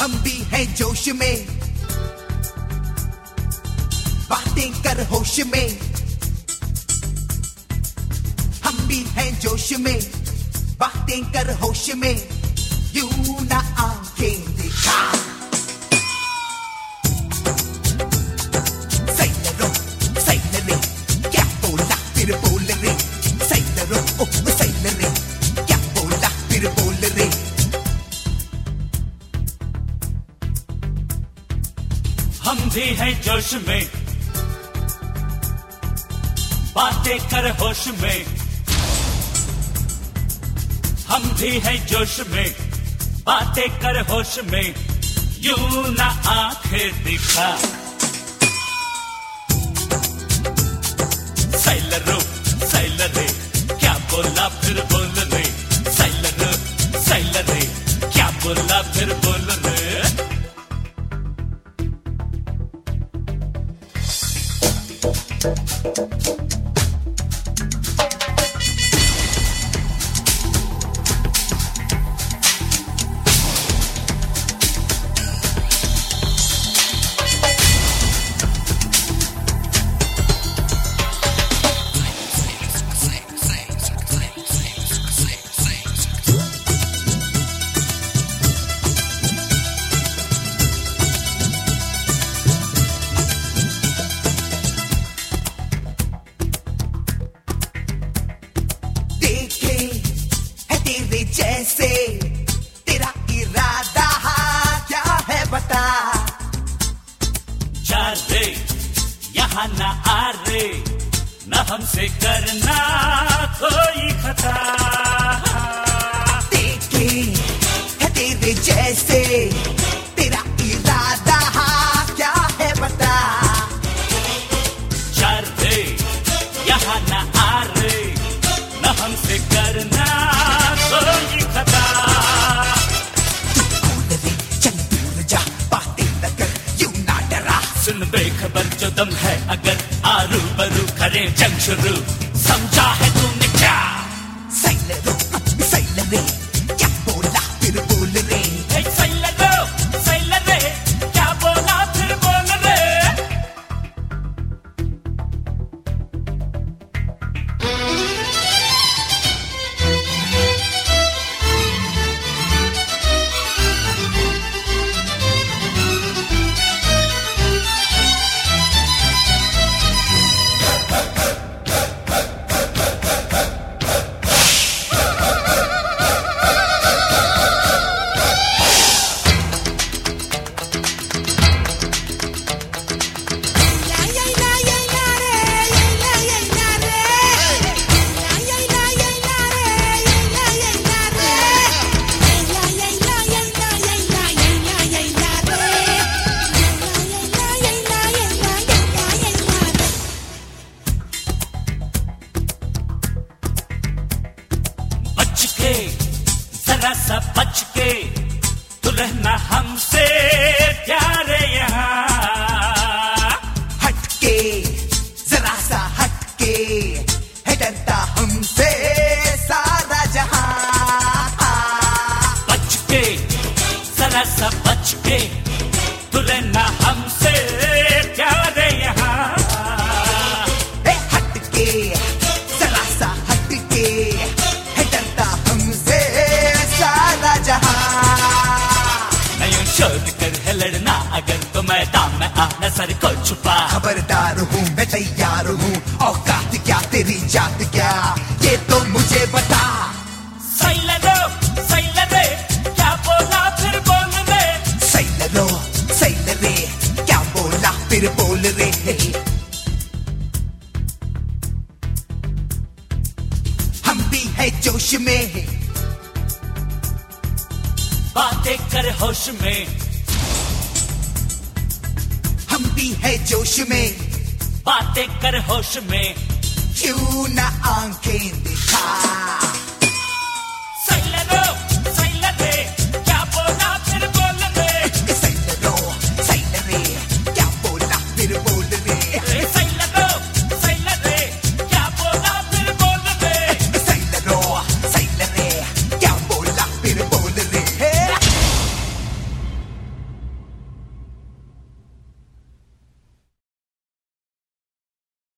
हम भी हैं जोश में, बातें कर होश में। हम भी हैं जोश में, बातें कर होश में। यूं ना आंखें दिखा। सैलरो सैलरे क्या बोला फिर बोल रे। सैलरो ओ सैलरे क्या बोला फिर बोल रे। हम भी हैं जोश में, बातें कर होश में। हम भी हैं जोश में, बातें कर होश में। यूं ना आंखें दिखा। सैलरो सैलरे क्या बोला फिर बोल रे। सैलरो सैलरे क्या बोला फिर बोल रे। जैसे तेरा इरादा क्या है बता। जा रे यहाँ ना आ रे, न हमसे करना कोई खता। देखे है तेरे जैसे तेरा इरादा क्या है बता। जा रे यहाँ ना आ रे, न हमसे करना कोई खता। तू रे चल दूर जा, बातें न कर यूं ना डरा। सुन बेखबर जो दम है अगर आरू बरू करें जंग शुरू। समझा है तूने क्या। सैलरो सैलरे क्या बोला फिर बोल रे। सैलरो सैलरे क्या बोला फिर बोल रे। जरा सा बच के तू रहना हमसे प्यारे यहाँ। हटके जरा सा हटके है डरता हमसे सारा जहां। बच के जरा सा बच के तू रहना हमसे प्यारे यहाँ। हटके जरा सा हटके है डरता हमसे सारा जहां। नहीं शोध कर है लड़ना अगर तो मैदान में आना सर को छुपा। खबरदार हूँ मैं तैयार हूँ, औकात क्या तेरी जात क्या ये तो मुझे बता। सैलरो सैलरे क्या बोला फिर बोल रे। सैलरो सैलरे क्या बोला फिर बोल रे। हम भी है जोश में, बातें कर होश में। हम भी है जोश में, बातें कर होश में। क्यों ना आंखें दिखा।